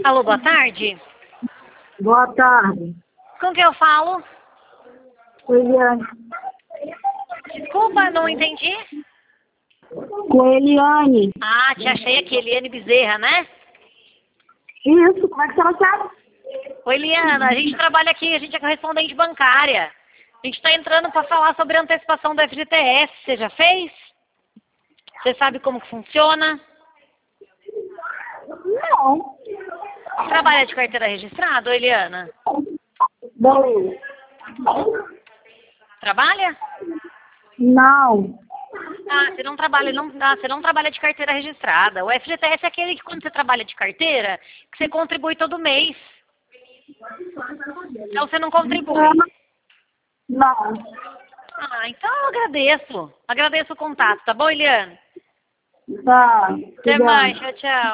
Alô, boa tarde. Boa tarde. Com quem eu falo? Eliane. Desculpa, não entendi. Com Eliane. Ah, te achei aqui, Eliane Bezerra, né? Isso, como é que você sabe? Oi, Eliana, a gente trabalha aqui, a gente é correspondente bancária. A gente está entrando para falar sobre a antecipação do FGTS. Você já fez? Você sabe como que funciona? Não. Trabalha de carteira registrada, Eliana? Beleza. Trabalha? Não. Ah, você não trabalha, você não trabalha de carteira registrada. O FGTS é aquele que quando você trabalha de carteira, que você contribui todo mês. Então você não contribui. Não. Ah, então eu agradeço. Agradeço o contato, tá bom, Eliana? Tá. Até Obrigada. mais, tchau, tchau.